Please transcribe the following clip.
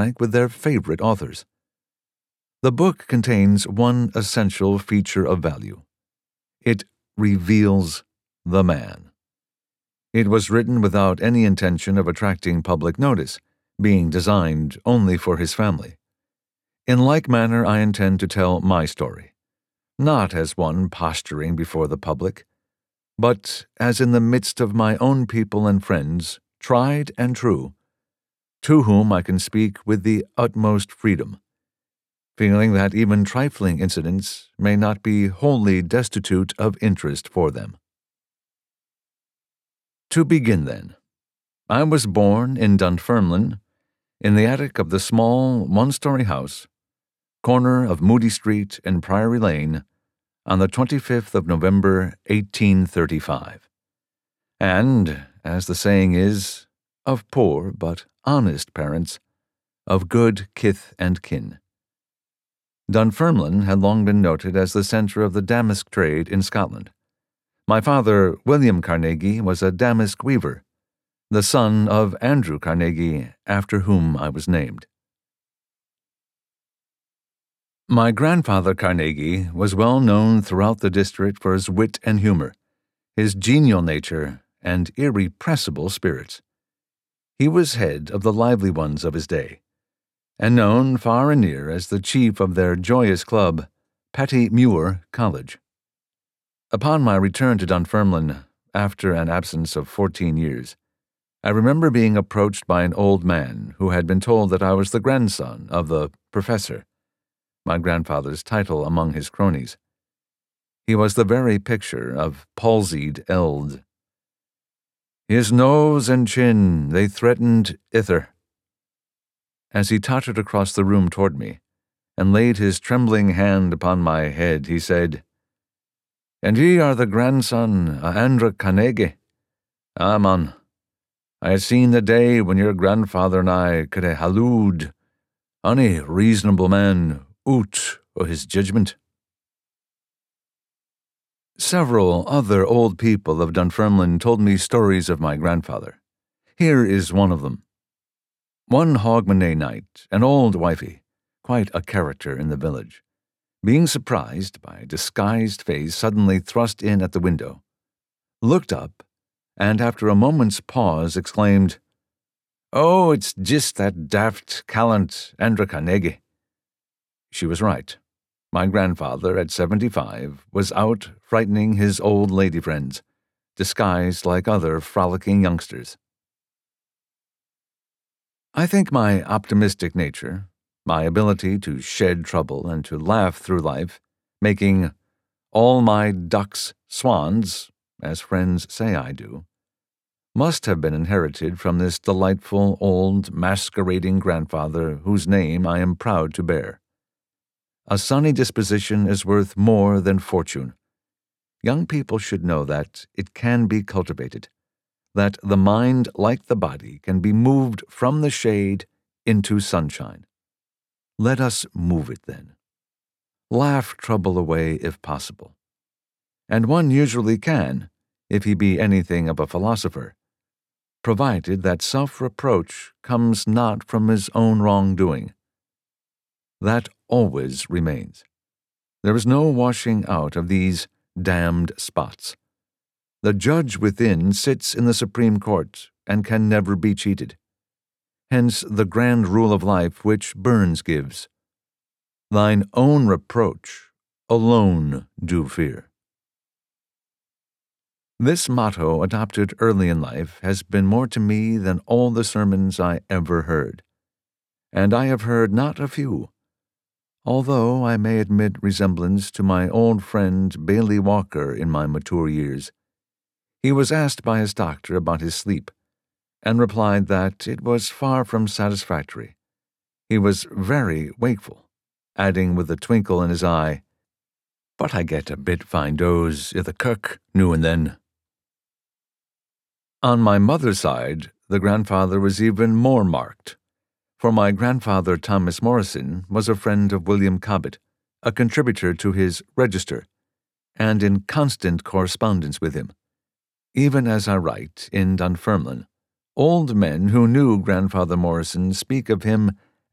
with their favorite authors. The book contains one essential feature of value. It reveals the man. It was written without any intention of attracting public notice, being designed only for his family. In like manner, I intend to tell my story, not as one posturing before the public, but as in the midst of my own people and friends, tried and true, to whom I can speak with the utmost freedom, feeling that even trifling incidents may not be wholly destitute of interest for them. To begin, then, I was born in Dunfermline, in the attic of the small one-story house, corner of Moody Street and Priory Lane, on the 25th of November, 1835. And, as the saying is, of poor but honest parents, of good kith and kin. Dunfermline had long been noted as the centre of the damask trade in Scotland. My father, William Carnegie, was a damask weaver, the son of Andrew Carnegie, after whom I was named. My grandfather Carnegie was well known throughout the district for his wit and humor, his genial nature, and irrepressible spirits. He was head of the lively ones of his day, and known far and near as the chief of their joyous club, Petty Muir College. Upon my return to Dunfermline, after an absence of 14 years, I remember being approached by an old man who had been told that I was the grandson of the professor, my grandfather's title among his cronies. He was the very picture of palsied eld. His nose and chin, they threatened ither. As he tottered across the room toward me, and laid his trembling hand upon my head, he said, "And ye are the grandson of Andrew Carnegie? Ah, man, I had seen the day when your grandfather and I could have hallooed any reasonable man out o' his judgment." Several other old people of Dunfermline told me stories of my grandfather. Here is one of them. One Hogmanay night, an old wifey, quite a character in the village, being surprised by a disguised face suddenly thrust in at the window, looked up, and after a moment's pause exclaimed, "Oh, it's just that daft callant Andrew Carnegie." She was right. My grandfather, at 75, was out frightening his old lady friends, disguised like other frolicking youngsters. I think my optimistic nature, my ability to shed trouble and to laugh through life, making all my ducks swans, as friends say I do, must have been inherited from this delightful old masquerading grandfather whose name I am proud to bear. A sunny disposition is worth more than fortune. Young people should know that it can be cultivated, that the mind, like the body, can be moved from the shade into sunshine. Let us move it then. Laugh trouble away if possible. And one usually can, if he be anything of a philosopher, provided that self-reproach comes not from his own wrongdoing. That always remains. There is no washing out of these damned spots. The judge within sits in the Supreme Court and can never be cheated. Hence the grand rule of life which Burns gives: "Thine own reproach alone do fear." This motto, adopted early in life, has been more to me than all the sermons I ever heard. And I have heard not a few, although I may admit resemblance to my old friend Bailey Walker in my mature years. He was asked by his doctor about his sleep, and replied that it was far from satisfactory. He was very wakeful, adding with a twinkle in his eye, "But I get a bit fine doze i' the kirk now and then." On my mother's side, the grandfather was even more marked, for my grandfather Thomas Morrison was a friend of William Cobbett, a contributor to his Register, and in constant correspondence with him. Even as I write, in Dunfermline, old men who knew Grandfather Morrison speak of him